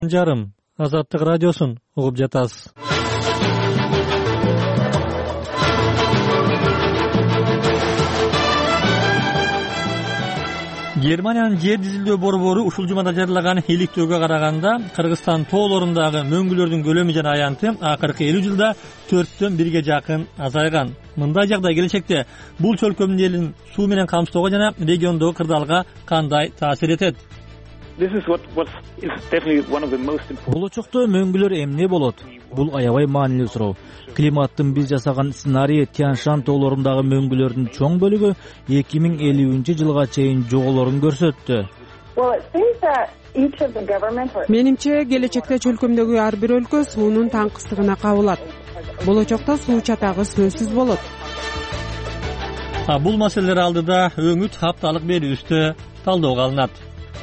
жарым Азаттык радиосун угуп жатасыз. Германиянын жер дизилдөө борбору ушул жумада жарылаган иликтөөгө караганда Кыргызстан тоолорундагы мөңгүлөрдүн көлөмү жана аянты акыркы 50 жылда 4төн 1ге жакын азайган. Мындай жагдай келечекте бул чөлкөмдүн элин суу менен камсыздоого жана региондогу кырдаалга кандай таасир этет? Болочокто мөңгүлөр эмне болот? Бул аябай маанилүү суроо. Климаттын биз жасаган сценарийи Тянь-Шань тоолорундагы мөңгүлөрдүн чоң бөлүгү 2050-жылга чейин жоголорун көрсөттү. Менимче келечекте чөлкөмдөгү ар бир өлкө суунун таңкыстыгына кабылат. Болочокто суу чатагы сөзсүз болот. Бул маселелер алдыда өңүт хапталык берүүбүздө талдоого алынат.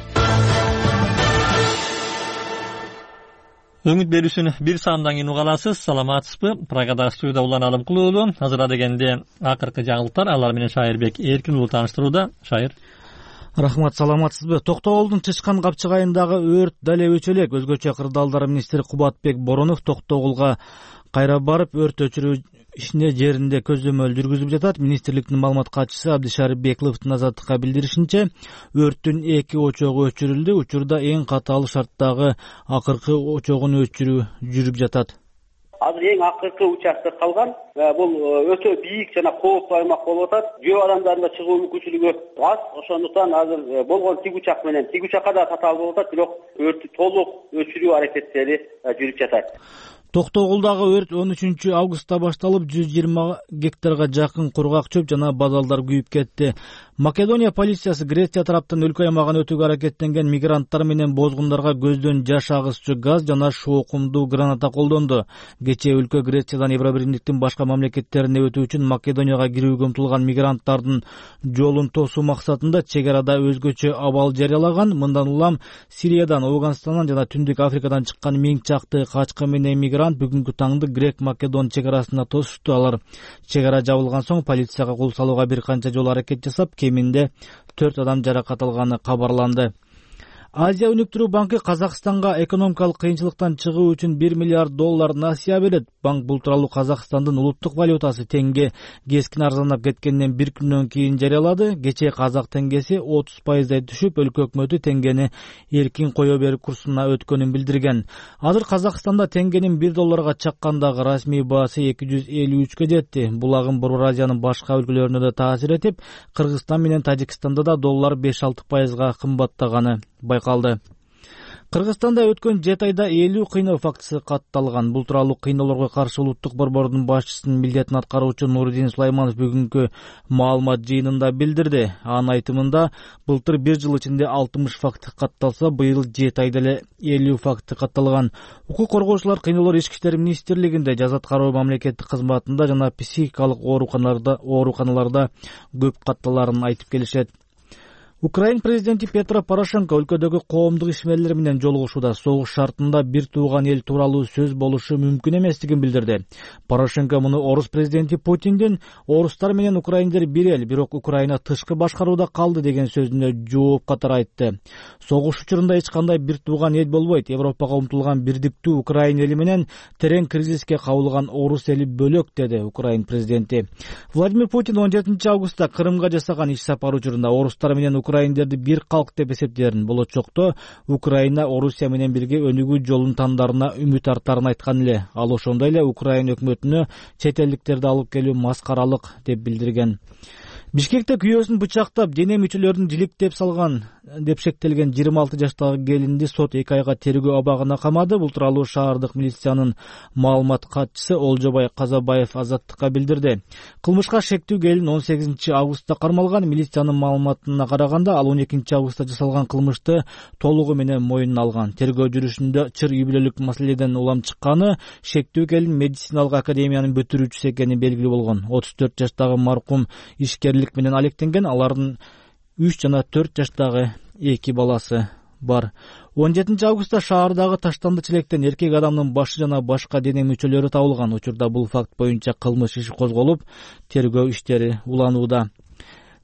Өңүт берүүсүн бир саамдан кийин уга аласыз. Саламатсызбы? Прагада студияда Улан Алымкулуулу. Азыр адегенде акыркы жаңылыктар, алар менен Шайырбек Эркин уулу тааныштырууда. Шайыр. Рахмат, саламатсызбы? Токтогулдун Чычкан капчыгайындагы өрт дале өчө элек. Өзгөчө кырдаалдар министри Кубатбек Боронов Токтогулга кайра барып өрт өчүрүү ишине жеринде көзөмөл жүргүзүп жатат. Министрликтин маалымат катчысы Абдишарип Бекловдун Азаттыкка билдиришинче, өрттүн 2 очогу өчүрүлдү. Учурда эң катаал шарттагы акыркы очогун өчүрүү жүрүп жатат. Азыр эң акыркы участок калган. Бул өтө бийик жана кооптуу аймак болуп атат. Жөө адамдардын да чыгуу мүмкүнчүлүгү аз. Ошондуктан азыр болгон тигучак да татаал болуп атат, бирок өрттү толук өчүрүү аракеттери жүрүп жатат. Токтогулдагы өрт 13-августта башталып, 120 гектарга жакын кургак чөп жана базалдар күйүп кетти. Македония полициясы Греция тараптан өлкө аймагын өтүүгө аракеттенген мигранттар менен бозгундарга көздөн жаш агызчу газ жана шоокумдуу граната колдонду. Кечээ өлкө Грециядан Евробиримдиктин башка мамлекеттерине өтүү үчүн Македонияга кирүүгө умтулган мигранттардын жолун тосуу максатында чек арада өзгөчө абал жарыялаган. Мындан улам Сириядан, Афганистандан жана Түндүк Африкадан чыккан 1000 чакты качкын менен мигрант бүгүнкү таңды Грек-Македон чек арасында тосушту. Алар чек ара жабылган соң полицияга кол салууга бир канча жолу аракет жасап, кеминде 4 адам жаракат алганы кабарланды. Азия өнүктүрүү банкы Казакстанга экономикалык кыйынчылыктан чыгуу үчүн $1 миллиард насыя берет. Банк бул тууралуу Казакстандын улуттук валютасы теңге кескин арзандап кеткенден бир күндөн кийин жарыялады. Кечээ казак теңгеси 30% түшүп, өлкө өкмөтү теңгени эркин кое берүү курсуна өткөнүн билдирген. Азыр Казакстанда теңгенин $1 чаккандагы расмий баасы 253-кө жетти. Бул агым Борбор Азиянын башка өлкөлөрүнө да таасир этип, Кыргызстан менен Тажикстанда да доллар 5-6% кымбаттаганы байкалды. Кыргызстанда өткөн 7 айда 50 кыйноо фактысы катталган. Бул тууралуу кыйноолорго каршы улуттук борбордун башчысынын милдетин аткаруучу Нурдин Сулайманов бүгүнкү маалымат жыйынында билдирди. Анын айтымында, былтыр 1 жыл ичинде 60 факты катталса, быйыл 7 айда эле 50 факты катталган. Укук коргоочулар кыйноолор ички иштер министрлигинде, жаза аткаруу мамлекеттик кызматында жана психикалык ооруканаларда көп катталарын айтып келишет. Украин президенти Петро Порошенко өлкөдөгү коомдук ишмерлер менен жолугушууда согуш шартында бир тууган эл тууралуу сөз болушу мүмкүн эместигин билдирди. Порошенко муну орус президенти Путиндин орустар менен украиндер бир эл, бирок Украина тышкы башкарууда калды деген сөзүнө жооп катары айтты. Согуш учурунда эч кандай бир тууган эл болбойт. Европага умтулган бирдиктүү Украин эли менен терең кризиске кабылган орус эли бөлөк, деди Украин президенти. Владимир Путин 17 августта Крымга жасаган иш сапары учурунда орустар менен украиндерди бир калк деп эсептээрин, болочокто Украина Орусия менен бирге өнүгүү жолун тандарына үмүт артарын айткан эле. Ал ошондой эле Украина өкмөтүнө чет элдиктерди алып келүү маскаралык деп билдирген. Бишкекте күйөөсүн бычактап, дене мүчөлөрүн жиликтеп салган деп шектелген 26 жаштагы келинди сот 2 айга тергөө абагына камады. Бул тууралуу шаардык милициянын маалымат катчысы Олжобай Казабаев Азаттыкка билдирди. Кылмышка шектүү келин 18 августта кармалган. Милициянын маалыматына караганда, ал 12 августта жасалган кылмышты толугу менен мойнуна алган. Тергөө жүрүшүндө чыр үй бүлөлүк маселеден улам чыкканы, шектүү келин медициналык академиянын бүтүрүүчүсү экени белгилүү болгон. 34 жаштагы маркум ишкерлик менен алектенген, алардын 3 жана 4 жаштагы 2 баласы бар. 17 августта шаардагы таштанды челектен эркек адамдын башы жана башка дене мүчөлөрү табылган. Учурда бул факт боюнча кылмыш иши козголуп, тергөө иштери уланууда.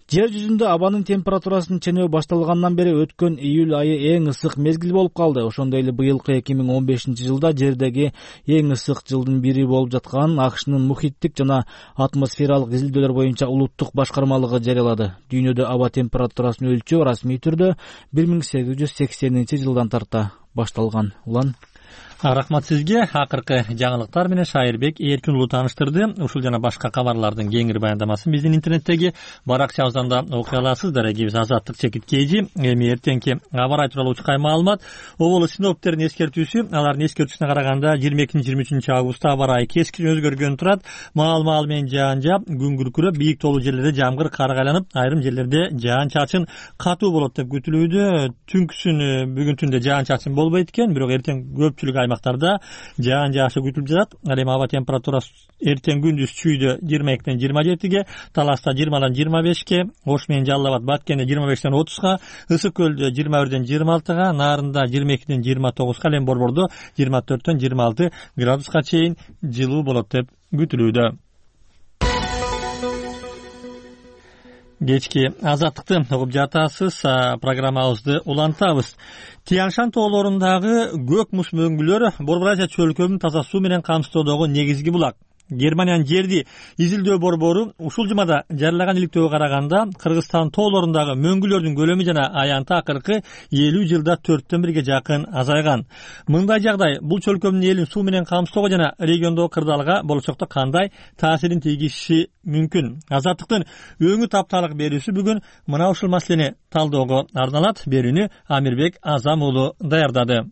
Жер жүзүндө абанын температурасынын ченеби башталгандан бери өткөн июль айы эң ысык мезгил болуп калды. Ошондой эле быйылкы 2015-жылда жердеги эң ысык жылдын бири болуп жатканын АКШнын мухиттик жана атмосфералык изилдөөлөр боюнча улуттук башкармалыгы жарыялады. Дүйнөдө аба температурасын өлчөө расмий түрдө 1880-жылдан тарта башталган. Улан Рахмат сизге. Акыркы жаңылыктар менен Шайырбек Эркин уулу тааныштырды. Ушул жана башка кабарлардын кеңири баяндамасын биздин интернеттеги баракчабыздан да окуй аласыз. Дарегибиз Азаттык Чекиткейжи. Эми эртеңки аба ырайы тууралуу чыккай маалымат. Оболу синоптиктердин эскертүүсү, алардын эскертүүсүнө караганда 22-23 августта аба ырайы кескин өзгөргөн турат. Маал менен жаан жаап, күн күркүрөп, бийик тоолуу жерлерде жамгыр карга айланып, айрым жерлерде жаан чачын катуу болот деп күтүлүүдө. Түнкүсүн бүгүн түндө жаан чачын болбойт экен, бирок эртең көпчүлүк аймактарда жаан жаашы күтүлүп жатат. Ал эми аба температурасы эртең күндүз Чүйдө 22-ден 27-ге, Таласта 20-дан 25-ке, Ош менен Жалал Абад, Баткенде 25-ден 30-га, Ысык көлдө 21-ден 26-га, Нарында 22-ден 29-га, ал эми Борбордо 24-ден 26 градуска чейин жылуу болот деп күтүлүүдө. Кечки Азаттыкты угуп жатасыз. Программабызды улантабыз. Тянь-Шань тоолорундагы көк муз мөңгүлөр Борбор Азия чөлкөмүн таза суу менен камсыздоодогу негизги булак. Германиянын жерди изилдөө борбору ушул жумада жарылаган иликтөөгө караганда Кыргызстан тоолорундагы мөңгүлөрдүн көлөмү жана аянты акыркы 50 жылда 4-1-ге жакын азайган. Мындай жагдай бул чөлкөмдүн элин суу менен камсыздоого жана региондогу кырдаалга болочокто кандай таасирин тийгизиши мүмкүн? Азаттыктын өңү таптаалык берүүсү бүгүн мына ушул маселени талдөөгө арналат. Берүүнү Амирбек Азам уулу даярдады.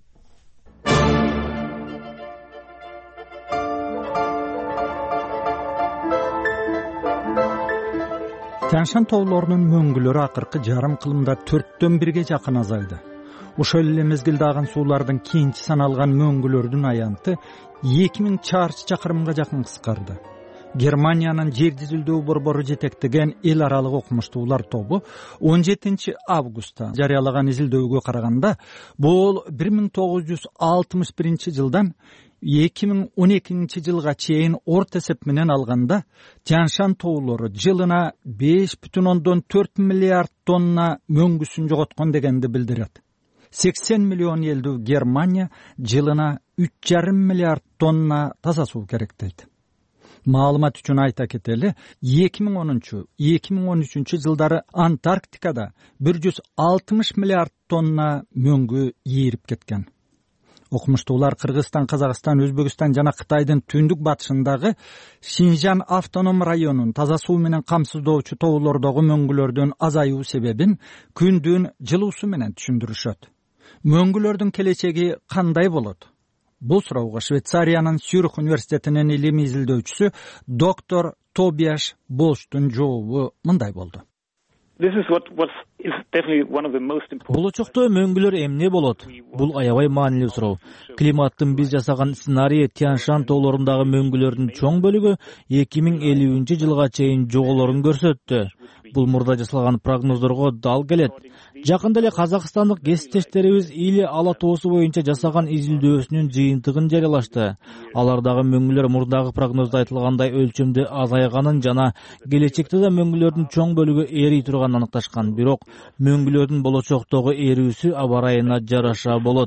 Тянь-Шань тоолорунун мөңгүлөрү акыркы жарым кылымда 4-1-ге жакын азайды. Ошол эле мезгилде аган суулардын кийинчи саналган мөңгүлөрдүн аянты 2000 чарчы чакырымга жакын кыскарды. Германиянын жер изилдөө борбору жетектеген эл аралык окумуштуулар тобу 17 августта жарыялаган изилдөөгө караганда, бул 1961 жылдан 2012 жылга чейин орто эсеп менен алганда Тянь-Шань тоолору жылына 5,4 миллиард тонна мөңгүсүн жоготкон дегенди билдирет. 80 миллион элдүү Германия жылына 3,5 миллиард тонна таза суу керектейт. Маалымат үчүн айта кетели, 2010-2013 жылдары Антарктикада 160 миллиард тонна мөңгү ийирип кеткен. Окумуштуулар Кыргызстан, Казакстан, Өзбекстан жана Кытайдын түндүк батышындагы Шинжан автоном районун таза суу менен камсыздоочу тоолордогу мөңгүлөрдүн азаюу себебин күндүн жылуусу менен түшүндүрүшөт. Мөңгүлөрдүн келечеги кандай болот? Бул суроого Швейцариянын Цюрих университетинин илимий изилдөөчүсү доктор Тобиаш Болштун жообу мындай болду. Болочокто мөңгүлөр эмне болот? Бул аябай маанилүү суроо. Климаттын биз жасаган сценарийи Тянь-Шань тоолорундагы мөңгүлөрдүн чоң бөлүгү 2050 жылга чейин жоголорун көрсөттү. Бул мурда жасалган прогноздорго дал келет. Жакында эле казакстандык кесиптештерибиз Или ала тоосу боюнча жасаган изилдөөсүнүн жыйынтыгын жарыялашты. Алардагы мөңгүлөр мурдагы прогноздо айтылгандай өлчөмдө азайганын жана келечекте да мөңгүлөрдүн чоң бөлүгү эрий турганын аныкташкан. Бирок мөңгүлөрдүн болочоктогу эрүүсү аба ырайына жараша болот.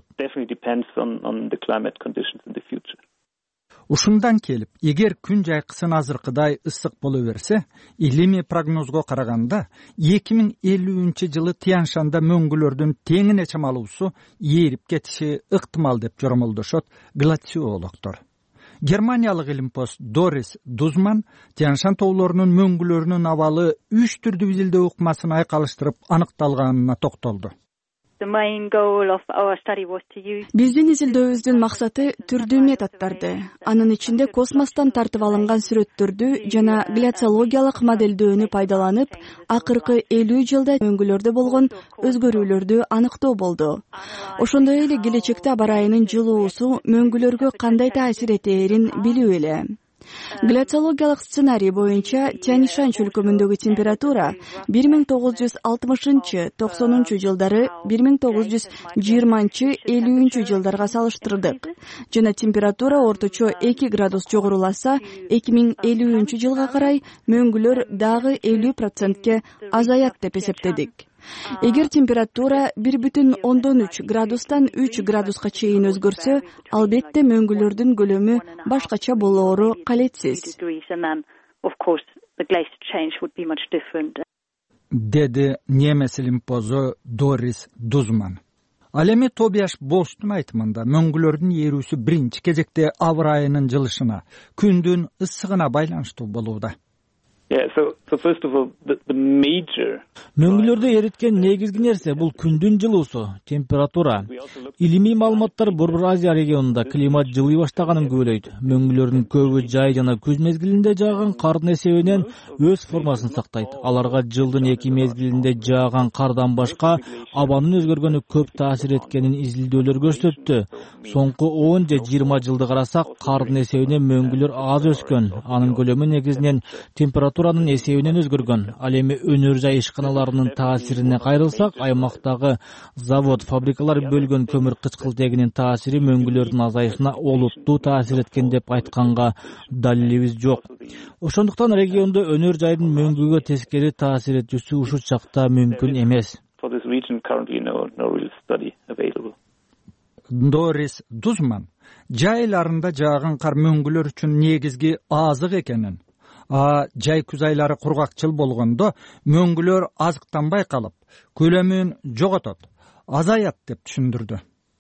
Ушундан келип, эгер күн жайкысын азыркыдай ысык боло берсе, илимий прогнозго караганда 2050 жылы Тянь-Шанда мөңгүлөрдүн теңине чамалуусу ийирип кетиши ыктымал деп жоромолдошот глациологдор. Германиялык илимпоз Дорис Дузман Тянь-Шань тоолорунун мөңгүлөрүнүн абалы 3 түрдүү изилдөө ыкмасын айкалыштырып аныкталганына токтолду. Биздин изилдөөбүздүн максаты түрдүү методдорду, анын ичинде космостон тартып алынган сүрөттөрдү жана гляциологиялык моделдөөнү пайдаланып, акыркы 50 жылда мөңгүлөрдө болгон өзгөрүүлөрдү аныктоо болду. Ошондой эле келечекте аба ырайынын жылуусу мөңгүлөргө кандай таасир этээрин билүү эле. Гляциологиялык сценарий боюнча Тянь-Шань чөлкөмүндөгү температура 1960-90 жылдары 1920-50 жылдарга салыштырдык. Жана температура орточо 2 градус жогоруласа, 2050 жылга карай мөңгүлөр дагы 50%ке азаят деп эсептедик. Эгер температура 1,3 градустан 3 градуска чейин өзгөрсө, албетте мөңгүлөрдүн көлөмү башкача болоору калетсиз. Деди немес илимпозу Дорис Дузман. Ал эми Тобиаш Боштун айтымында мөңгүлөрдүн ээрүүсү биринчи кезекте абыр айынын жылышына, күндүн ысыгына байланыштуу болууда. Мөңгүлөрдү эриткен негизги нерсе бул күндүн жылуусу, температура. Илимий маалыматтар Борбор Азия регионунда климат жылый баштаганын күбөлөйт. Мөңгүлөрдүн көбү жай жана күз мезгилинде жааган кардын эсебинен өз формасын сактайт. Аларга жылдын эки мезгилинде жааган кардан башка абанын өзгөргөнү көп таасир эткенин изилдөөлөр көрсөттү. Соңку 10 же 20 жылды карасак, кардын эсебинен мөңгүлөр аз өскөн. Анын көлөмү негизинен температуранын эсебинен өзгөргөн. Ал эми өнөр жай ишканаларынын таасирине кайрылсак, аймактагы завод, фабрикалар бөлгөн көмүр кычкылтегинин таасири мөңгүлөрдүн азайышына олуттуу таасир эткен деп айтканга далилибиз жок. Ошондуктан региондо өнөр жайдын мөңгүгө тескери таасир этүүсү ушул чакта мүмкүн эмес. Дорис Дузман жай айларында жааган кар мөңгүлөр үчүн негизги азык экенин, жай күз айлары кургакчыл болгондо мөңгүлөр азыктанбай калып, көлөмүн жоготот, азаят деп түшүндүрдү.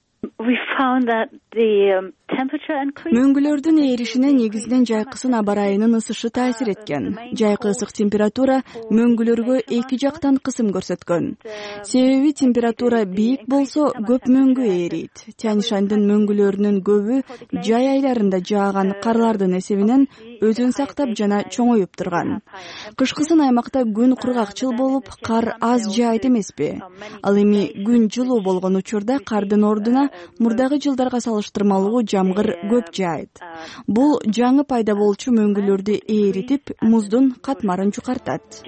Мөңгүлөрдүн ээришине негизинен жайкысын абар айынын ысышы таасир эткен. Жайкы ысык температура мөңгүлөргө эки жактан кысым көрсөткөн. Себеби температура бийик болсо көп мөңгү ээрийт. Тянь-Шаньдын мөңгүлөрүнүн көбү жай айларында жааган карлардын эсебинен өзүн сактап жана чоңоюп турган. Кышкысын аймакта күн кургакчыл болуп, кар аз жаайт эмеспи? Ал эми күн жылуу болгон учурда кардын ордуна мурдагы жылдарга салыштырмалуу жамгыр көп жаайт. Бул жаңы пайда болчу мөңгүлөрдү ээритип, муздун катмарын жукартат.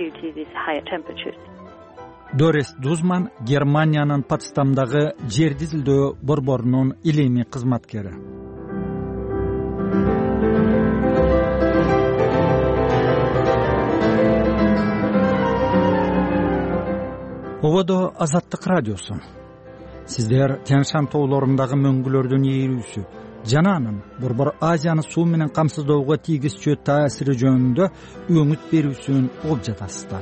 Дорис Дузман Германиянын Потсдамдагы жерди изилдөө борборунун илимий кызматкери. Ободо Азаттык радиосу. Сиздер Тянь-Шань тоолорундагы мөңгүлөрдүн ээрүүсү жана анын Борбор Азияны суу менен камсыздоого тийгизчү таасири жөнүндө өңүт берүүсүн угуп жатасыздар.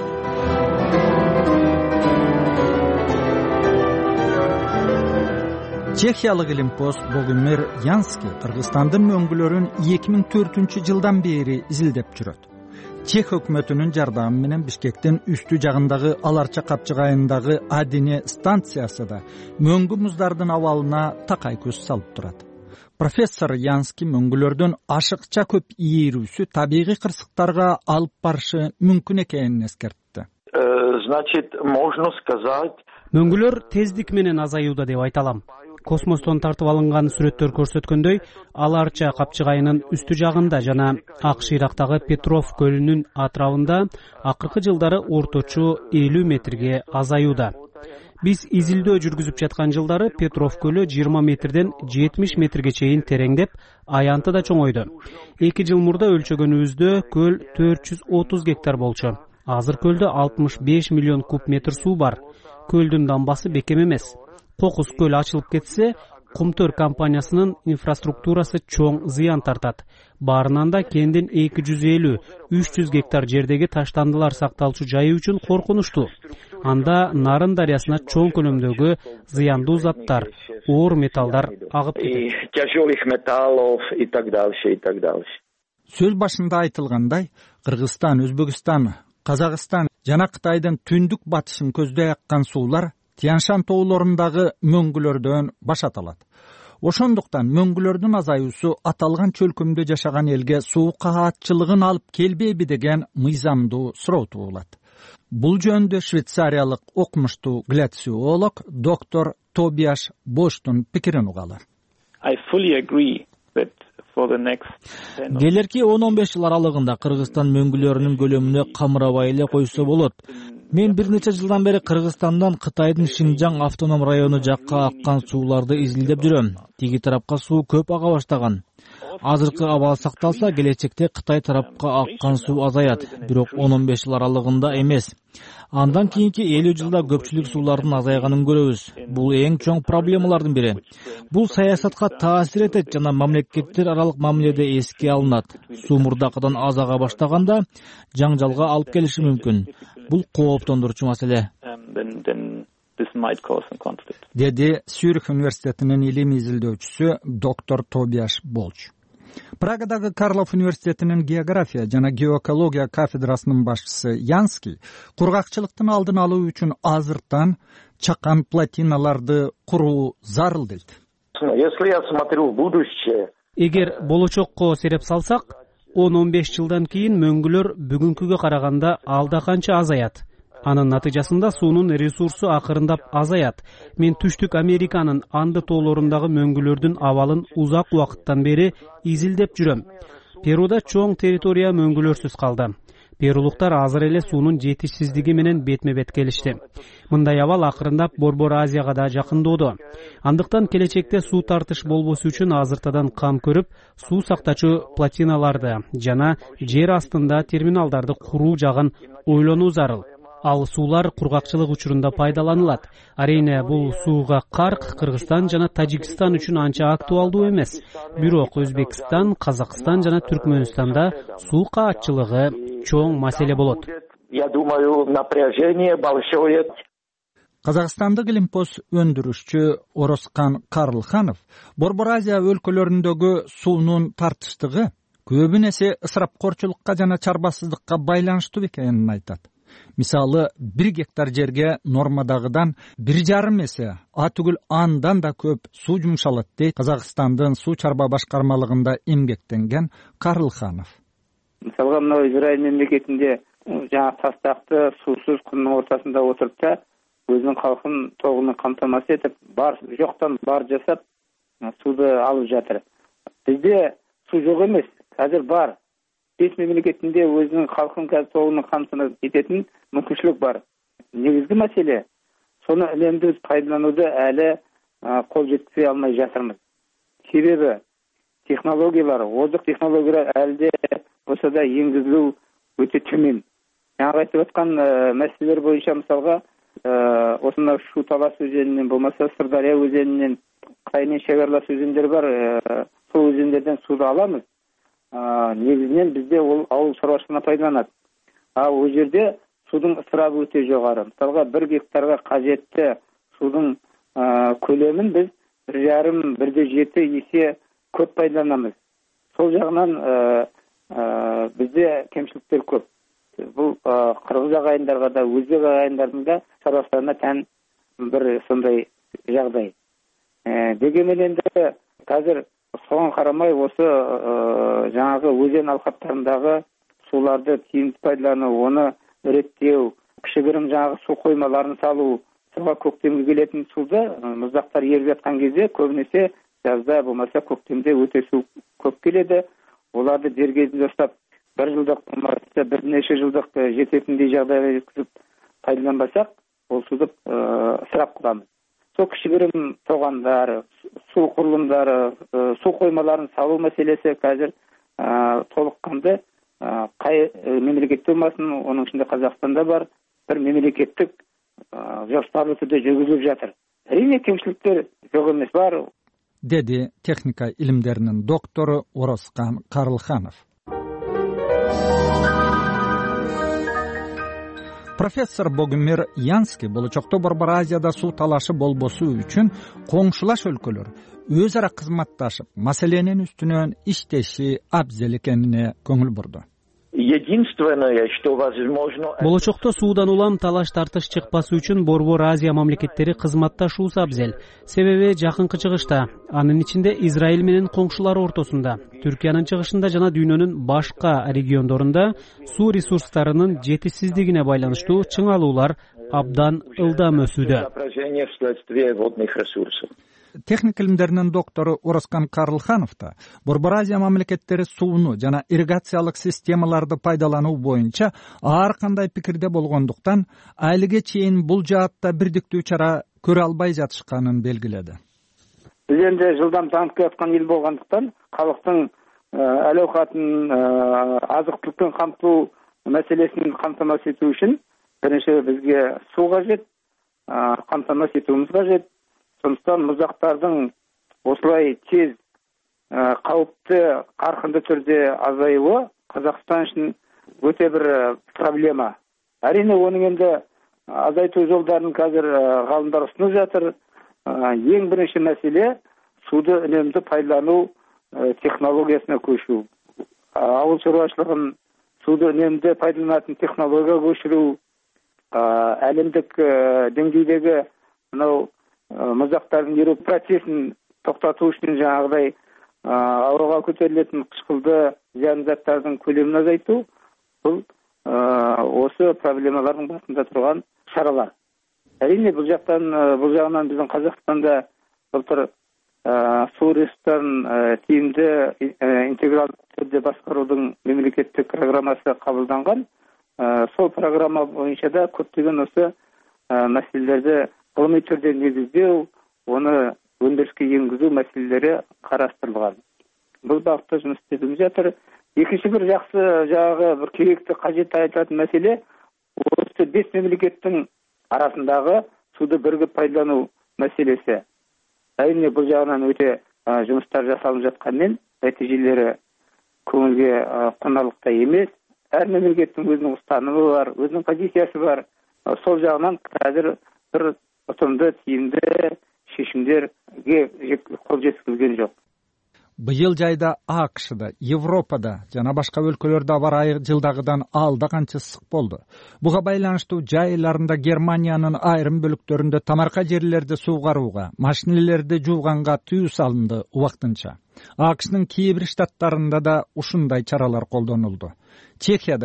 Чехиялык илимпоз Богомир Янский Кыргызстандын мөңгүлөрүн 2004 жылдан бери изилдеп жүрөт. Чех өкмөтүнүн жардамы менен Бишкектин үстү жагындагы Аларча капчыгайындагы Адине станциясы да мөңгү муздардын абалына такай көз салып турат. Профессор Янский мөңгүлөрдүн ашыкча көп ээрүүсү табигый кырсыктарга алып барышы мүмкүн экенин эскертти. Мөңгүлөр тездик менен азаюуда деп айта алам. Космостон тартып алынган сүрөттөр көрсөткөндөй, Аларча капчыгайынын үстү жагында жана ак шыйрактагы Петров көлүнүн атрабында акыркы жылдары орточо 50 метрге азаюуда. Биз изилдөө жүргүзүп жаткан жылдары Петров көлү 20 метрден 70 метрге чейин тереңдеп, аянты да чоңойду. 2 жыл мурда өлчөгөнүбүздө көл 430 гектар болчу. Азыр көлдө 65 миллион куб метр суу бар. Көлдүн дамбасы бекем эмес. Кокус көл ачылып кетсе, Кумтөр компаниясынын инфраструктурасы чоң зыян тартат. Баарынан да кендин 250-300 гектар жердеги таштандылар сакталчу жайы үчүн коркунучтуу. Анда Нарын дарыясына чоң көлөмдөгү зыяндуу заттар, оор металлдар агып кетет. Сөз башында айтылгандай, Кыргызстан, Өзбекстан, Казакстан жана Кытайдын түндүк батышын көздөй аккан суулар Тянь-Шань тоолорундагы мөңгүлөрдөн башаталат. Ошондуктан мөңгүлөрдүн азаюусу аталган чөлкөмдө жашаган элге суу каатчылыгын алып келбейби деген мыйзамдуу суроо туулат. Бул жөнүндө швейцариялык окумуштуу гляциолог доктор Тобиаш Боштун пикирин угалы. келерки 10-15 жыл аралыгында Кыргызстан мөңгүлөрүнүн көлөмүнө камырабай эле койсо болот. Мен бир нече жылдан бери Кыргызстандан Кытайдын Шинжаң автоном району жакка аккан сууларды изилдеп жүрөм. Тиги тарапка суу көп ага баштаган. Азыркы абал сакталса, келечекте Кытай тарапка аккан суу азаят, бирок 10-15 жыл аралыгында эмес. Андан кийинки 50 жылда көпчүлүк суулардын азайганын көрөбүз. Бул эң чоң проблемалардын бири. Бул саясатка таасир этет жана мамлекеттер аралык мамиледе эске алынат. Суу мурдакыдан азага баштаганда жаңжалга алып келиши мүмкүн. Бул кооптондурчу маселе. Деди Цюрих университетинин илимий изилдөөчүсү доктор Тобиаш Болч. Прагадагы Карлов университетинин география жана геоэкология кафедрасынын башчысы Янский кургакчылыктын алдын алуу үчүн азыртан чакан плотиналарды куруу зарыл дейт. Эгер болочокко сереп салсак, 10-15 жылдан кийин мөңгүлөр бүгүнкүгө караганда алда канча азаят. Анын натыйжасында суунун ресурсу акырындап азаят. Мен Түштүк Американын Анды тоолорундагы мөңгүлөрдүн абалын узак убакыттан бери изилдеп жүрөм. Перуда чоң территория мөңгүлөрсүз калды. Перулуктар азыр эле суунун жетишсиздиги менен бетме-бет келишти. Мындай абал акырындап Борбор Азияга да жакындоодо. Андыктан келечекте суу тартыш болбосу үчүн азыртадан кам көрүп, суу сактачу плотиналарды жана жер астында терминалдарды куруу жагын ойлонуу зарыл. Ал суулар кургакчылык учурунда пайдаланылат. Арийне бул сууга карк Кыргызстан жана Тажикстан үчүн анча актуалдуу эмес. Бирок Өзбекстан, Казакстан жана Түркмөнстанда суу каатчылыгы чоң маселе болот. Казакстандык Илимпоз өндүрүшчү Орозкан Карлханов Борбор Азия өлкөлөрүндөгү суунун тартыштыгы көбүн эсе ысырапкорчулукка жана чарбасыздыкка байланыштуу экенин айтат. Мисалы, 1 гектар жерге нормадагыдан 1,5 эсе, түгүл андан да көп суу жумшалат дейт Казакстандын суу чарба башкармалыгында эмгектенген Карлханов. Мисалга, мына Израиль мемлекетинде жаңа тастакты суусуз кумдун ортасында отуруп да өзүнүн калкын тогуну камтамасыз этип, бар жоктон бар жасап, сууду алып жатыр. Бизде суу жок эмес, азыр бар. 5 мемлекетинде өзүнүн калкын тогуну камтамасыз этетін мүмкүнчүлүк бар. Негизги маселе сону үнөмдүү пайдаланууда әлі кол жеткизе алмай жатырмыз. Себеби технологиялар, озық технологиялар әлде болса да енгізілу өте төмен. Жаңа айтып аткан мәселелер боюнча мисалга осындай Шу Талас өзенинен болмаса Сырдария өзенинен Кытаймен шекаралас өзендер бар. Сол өзендерден сууду аламыз. Негизинен бизде ол ауыл шаруашылыгына пайдаланат. Ал жерде судун ысырабы өте жогору. Мисалга 1 гектарга кажетті судун көлөмүн біз 1,5-1,7 есе көп пайдаланамыз. Сол жагынан бизде кемчиликтер көп. Бул кыргыз агайындарга да, өзбек агайындардын да шаруашылыгына тән бир сондай жагдай. Дегенмен де қазір соған қарамай осы жаңағы өзен алқаптарындағы суларды тиімді пайдалану, оны реттеу, кішігірім жаңағы су қоймаларын салу, суға көктемге келетін суды мұздақтар еріп жатқан кезде көбінесе жазда болмаса көктемде өте су көп келеді. Оларды дер кезінде ұстап, 1 жылдық болмаса бірнеше жылдық жететіндей жағдайға жеткізіп пайдаланбасақ, ол суды ысырап қыламыз. Сол кішігірім тоғандар, су құрылымдары, су қоймаларын салу мәселесі қазір толыққанды қай мемлекетте болмасын, оның ішінде Қазақстанда бар, бір мемлекеттік жоспарлы түрде жүргізіліп жатыр. Әрине кемшіліктер жоқ емес, бар. Dedi техника илимдеринин доктору Орозкан Карлханов. Профессор Богомир Янский болочокто Борбор Азияда суу талашы болбосу үчүн коңшулаш өлкөлөр өз ара кызматташып, маселенин үстүнөн иштеши абзел экенине көңүл бурду. Болочокто суудан улам талаш тартыш чыкпасы үчүн Борбор Азия мамлекеттери кызматташуусу абзел. Себеби жакынкы чыгышта, анын ичинде Израиль менен коңшулар ортосунда, Түркиянын чыгышында жана дүйнөнүн башка региондорунда суу ресурстарынын жетишсиздигине байланыштуу чыңалуулар абдан ылдам өсүүдө. техник илимдеринин доктору Орозкан Карлханов да Борбор Азия мамлекеттери сууну жана ирригациялык системаларды пайдалануу боюнча ар кандай пикирде болгондуктан айлыга чейин бул жаатта бирдиктүү чара көрө албай жатышканын белгиледи. Биз энди жылдам таанып келаткан эл болгондуктан калктын эл оокатын азык түлүктөн камтуу маселесин камтамасыз этүү үчүн биринчи бизге суу кажет, камтамасыз этүүбүз кажет. Сондуктан музактардын осулай тез кауіпті каркынды түрдө азаюу Казакстан үчүн өтө бир проблема. Әрине оның енді азайтуу жолдарын қазір ғалымдар ұсынып жатыр. Ең бірінші мәселе суды үнемді пайдалану технологиясына көшүү. Ауыл шаруашылығын суды үнемді пайдаланатын технологияга көшүрүү, әлемдік деңгейдегі мынау музактардын еру процессин токтотуу үчүн жаңагыдай абырга көтөрүлөтүн кычкылды зыян заттардын көлөмүн азайтуу бул осы проблемалардын башында турган чаралар. Әрине бул жагынан биздин Казакстанда былтыр суу ресурстарын тиімді интегралдуу түрдө башкаруудун мемлекеттик программасы кабылданган. Сол программа боюнча да көптөгөн осы маселелерди ғылыми түрдө негиздөө, оны өндүрүскө энгизүү маселелери караштырылган. Бул багытта жумуш істелип жатыр. Экинчи бир жакшы жагы бир керектүү кажет айтылатын маселе осы 5 мемлекеттин арасындагы суду биригип пайдалануу маселеси. Әрине бул жагынан өтө жумуштар жасалып жатканымен нәтижелери көңүлгө кунарлыктай эмес. Әр мемлекеттин өзүнүн устанымы бар, өзүнүн позициясы бар. Сол жагынан азыр бир отунду тиімді шешимдерге кол жеткизилген жок. Быйыл жайда АКШда, Европада жана башка өлкөлөрдө аба ырайы жылдагыдан алда канча ысык болду. Буга байланыштуу жай айларында Германиянын айрым бөлүктөрүндө тамарка жерлерди суугарууга, машинелерди жууганга тыюу салынды убактынча. АКШнын кээ бир штаттарында да ушундай чаралар колдонулду. Чехияда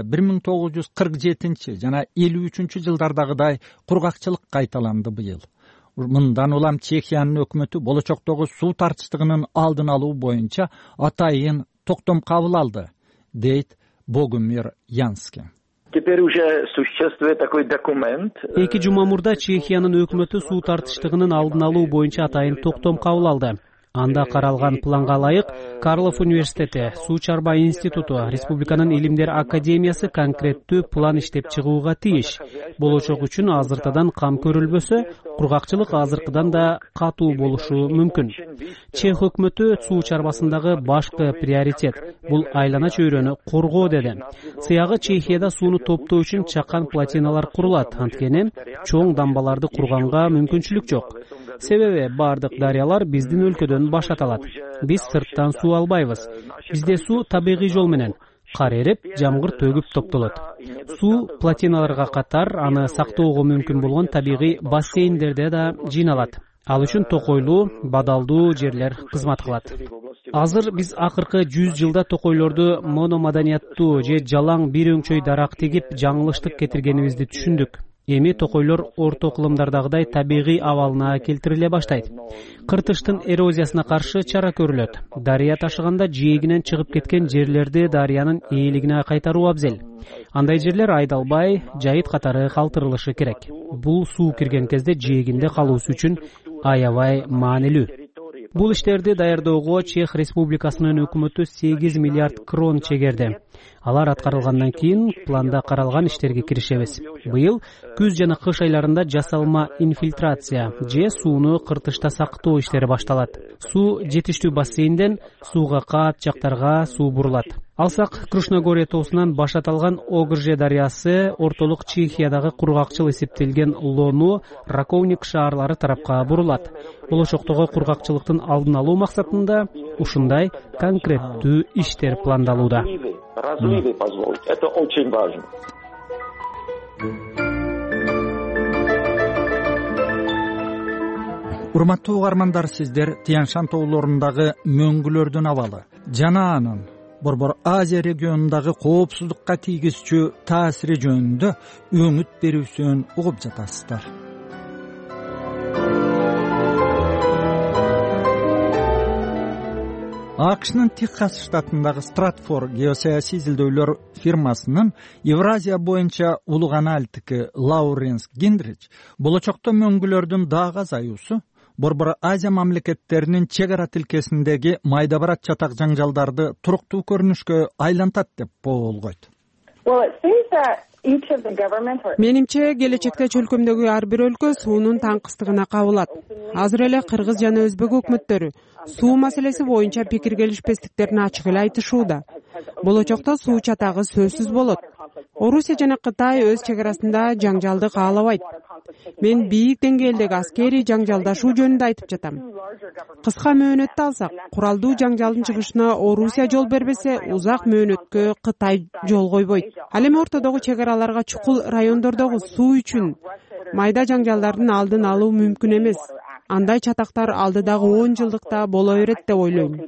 1947 жана 53 жылдардагыдай кургакчылык кайталанды быйыл. Мындан улам Чехиянын өкмөтү болочоктогу суу тартыштыгынын алдын алуу боюнча атайын токтом кабыл алды, дейт Богумир Янски. Теперь уже существует такой документ. 2 жума мурда Чехиянын өкмөтү суу тартыштыгынын алдын алуу боюнча атайын токтом кабыл алды. Анда каралган планга ылайык Карлов университети, Суу чарба институту, Республиканын илимдер академиясы конкреттүү план иштеп чыгууга тийиш. Болочок үчүн азыртадан кам көрүлбөсө, кургакчылык азыркыдан да катуу болушу мүмкүн. Чех өкмөтү суу чарбасындагы башкы приоритет бул айлана чөйрөнү коргоо деди. Сыягы Чехияда сууну топтоо үчүн чакан плотиналар курулат, анткени чоң дамбаларды курганга мүмкүнчүлүк жок. Себеби бардык дарыялар биздин өлкөдөн башаталат. Биз сырттан суу албайбыз. Бизде суу табигый жол менен кар эрип, жамгыр төгүп топтолот. Суу плотиналарга катар аны сактоого мүмкүн болгон табигый бассейндерде да жыйналат. Ал үчүн токойлуу, бадалдуу жерлер кызмат кылат. Азыр биз акыркы 100 жылда токойлорду мономаданияттуу же жалаң бир өңчөй дарак тегип жаңылыштык кетиргенибизди түшүндүк. Эми токойлор орто кылымдардагыдай табигый абалына келтириле баштайт. Кыртыштын эрозиясына каршы чара көрүлөт. Дарыя ташыганда жээгинен чыгып кеткен жерлерди дарыянын ээлигине кайтаруу абзел. Андай жерлер айдалбай, жайыт катары калтырылышы керек. Бул суу кирген кезде жээгинде калуусу үчүн аябай маанилүү. Бул иштерди даярдоого Чех Республикасынын өкмөтү 8 миллиард крон чегерди. Алар аткарылгандан кийин планда каралган иштерге киришебиз. Быйыл күз жана кыш айларында жасалма инфильтрация же сууну кыртышта сактоо иштери башталат. Суу жетиштүү бассейнден сууга кат жактарга суу бурулат. Алсак Крушногория тоосунан башаталган Огрже дарыясы ортолук Чехиядагы кургакчыл эсептелген Лону, Раковник шаарлары тарапка бурулат. Болочоктогу кургакчылыктын алдын алуу максатында ушундай конкреттүү иштер пландалууда. Разливы позволить. Это очень важно. Урматтуу угармандар, сиздер Тянь-Шань тоолорундагы мөңгүлөрдүн абалы жана анын Борбор Азия регионундагы коопсуздукка тийгизчү таасири жөнүндө үмүт берүүсүн угуп жатасыздар. акшнын Техас штатындагы Stratfor геосаясий изилдөөлөр фирмасынын Евразия боюнча улуг аналитики Лауренс Гиндрич болочокто мөңгүлөрдүн дагы азаюусу Борбор Азия мамлекеттеринин чек ара тилкесиндеги майда барат чатак жаңжалдарды туруктуу көрүнүшкө айлантат деп болгойт. Менимче келечекте чөлкөмдөгү ар бир өлкө суунун таңкыстыгына кабылат. Азыр эле кыргыз жана өзбек өкмөттөрү суу маселеси боюнча пикир келишпестиктерин ачык эле айтышууда. Болочокто суу чатагы сөзсүз болот. Орусия жана Кытай өз чек арасында жаңжалды каалабайт. Мен бийик деңгээлдеги аскерий жаңжалдашуу жөнүндө айтып жатам. Кыска мөөнөттү алсак, куралдуу жаңжалдын чыгышына Орусия жол бербесе, узак мөөнөткө Кытай жол койбойт. Ал эми ортодогу чек араларга чукул райондордогу суу үчүн майда жаңжалдардын алдын алуу мүмкүн эмес. Андай чатактар алдыдагы 10 жылдыкта боло берет деп ойлойм.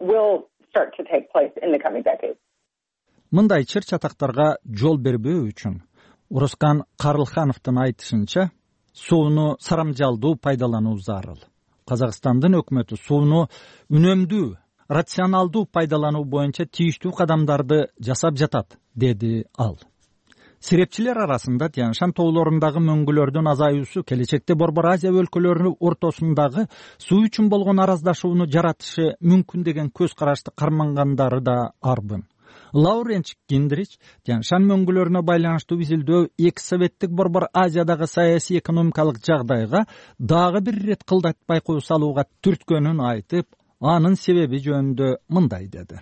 Мындай чыр чатактарга жол бербөө үчүн Урускан Карлхановдун айтышынча, сууну сарамжалдуу пайдалануу зарыл. Казакстандын өкмөтү сууну үнөмдүү, рационалдуу пайдалануу боюнча тийиштүү кадамдарды жасап жатат, деди ал. Серепчилер арасында Тянь-Шань тоолорундагы мөңгүлөрдүн азаюусу келечекте Борбор Азия өлкөлөрүнүн ортосундагы суу үчүн болгон араздашууну жаратышы мүмкүн деген көз карашты кармангандары да арбын. Лауренс Гиндрич Тянь-Шань мөңгүлөрүнө байланыштуу изилдөө эки советтик Борбор Азиядагы саясий экономикалык жагдайга дагы бир ирет кылдатпай кою салууга түрткөнүн айтып, анын себеби жөнүндө мындай деди.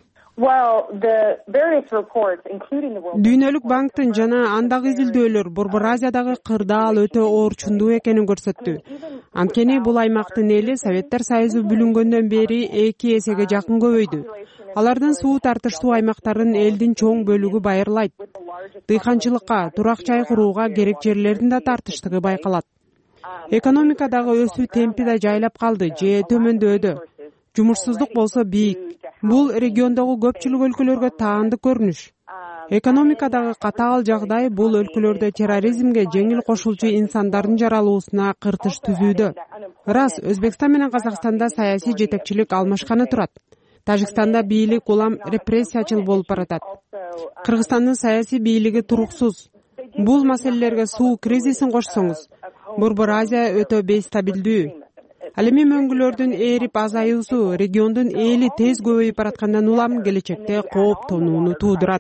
Дүйнөлүк банктын жана андагы изилдөөлөр Борбор Азиядагы кырдаал өтө оорчундуу экенин көрсөттү. Анткени бул аймактын эли Советтер Союзу бүлүнгөндөн бери 2 эсеге жакын көбөйдү. Алардын суу тартыштуу аймактарын элдин чоң бөлүгү байырлайт. Дыйканчылыкка, турак жай курууга керек жерлердин да тартыштыгы байкалат. Экономикадагы өсүү темпи да жайлап калды же төмөндөдү. Жумушсуздук болсо бийик. Бул региондогу көпчүлүк өлкөлөргө таандык көрүнүш. Экономикадагы катаал жагдай бул өлкөлөрдө терроризмге жеңил кошулчу инсандардын жаралуусуна кыртыш түзүүдө. Ырас, Өзбекстан менен Казакстанда саясий жетекчилик алмашканы турат. Тажикстанда бийлик улам репрессиячыл болуп баратат. Кыргызстандын саясий бийлиги туруксуз. Бул маселелерге суу кризисин кошсоңуз, Борбор Азия өтө бейстабилдүү. Ал эми мөңгүлөрдүн ээрип азаюусу региондун эли тез көбөйүп бараткандан улам келечекте кооптонууну туудурат,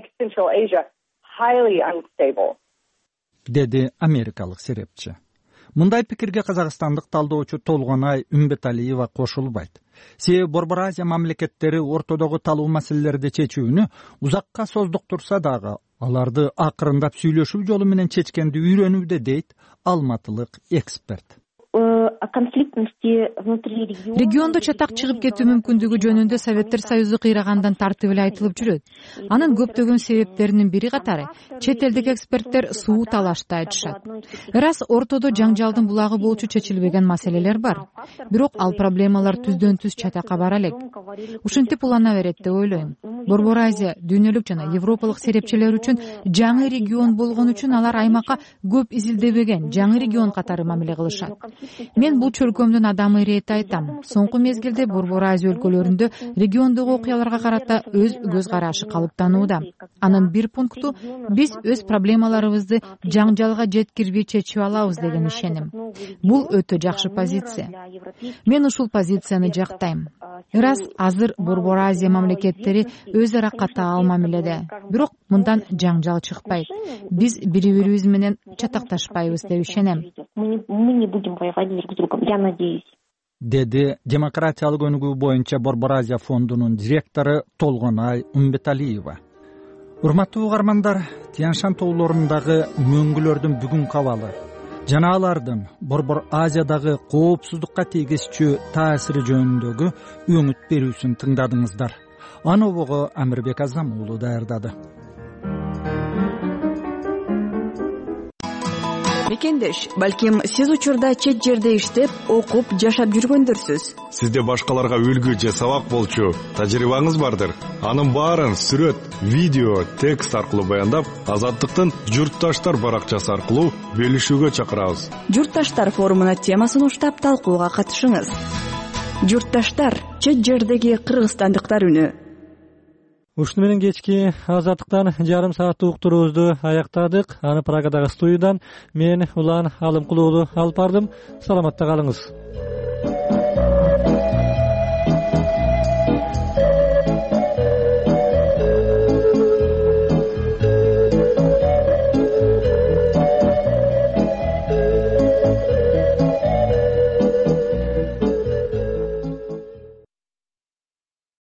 деди америкалык серепчи. Мындай пикирге казакстандык талдоочу Толгонай Үмбеталиева кошулбайт. Себеби Борбор Азия мамлекеттери ортодогу талуу маселелерди чечүүнү узакка создуктурса дагы, аларды акырындап сүйлөшүү жолу менен чечкенди үйрөнүүдө, дейт алматылык эксперт. Региондо чатак чыгып кетүү мүмкүндүгү жөнүндө Советтер Союзу кыйрагандан тартып эле айтылып жүрөт. Анын көптөгөн себептеринин бири катары чет элдик эксперттер суу талашты айтышат. Ырас, ортодо жаңжалдын булагы болчу чечилбеген маселелер бар. Бирок ал проблемалар түздөн түз чатакка бара элек. Ушинтип улана берет деп ойлойм. Борбор Азия дүйнөлүк жана европалык серепчилер үчүн жаңы регион болгон үчүн алар аймакка көп изилдебеген жаңы регион катары мамиле кылышат. Мен бул чөлкөмдүн адамы иретти айтам. Соңку мезгилде Борбор Азия өлкөлөрүндө региондогу окуяларга карата өз көз карашы калыптанууда. Анын бир пункту биз өз проблемаларыбызды жаңжалга жеткирбей чечип алабыз деген ишеним. Бул өтө жакшы позиция. Мен ушул позицияны жактайм. Ырас, азыр Борбор Азия мамлекеттери өз ара катаал мамиледе. Бирок мындан жаңжал чыкпайт. Биз бири-бирибиз менен чатакташпайбыз деп ишенем. Деди демократиялык өнүгүү боюнча Борбор Азия фондунун директору Толгонай Үмбеталиева. Урматтуу угармандар, Тянь-Шань тоолорундагы мөңгүлөрдүн бүгүнкү абалы жана алардын Борбор Азиядагы коопсуздукка тийгизчү таасири жөнүндөгү өңүт берүүсүн тыңдадыңыздар. Анобого Амирбек Азам уулу даярдады. Мекендеш, балким сиз учурда чет жерде иштеп, окуп, жашап жүргөндөрсүз. Сизде башкаларга үлгү же сабак болчу тажрыйбаңыз бардыр. Анын баарын сүрөт, видео, текст аркылуу баяндап, Азаттыктын Журтташтар баракчасы аркылуу бөлүшүүгө чакырабыз. Журтташтар форумуна темасын уштап талкууга катышыңыз. Журтташтар, чет жердеги кыргызстандыктар үнү. Ушуну менен кечки Азаттыктан жарым сааттык уктуруубузду аяктадык. Аны Прагадагы студиядан мен Улан Алымкулуулу алып бардым. Саламатта калыңыз.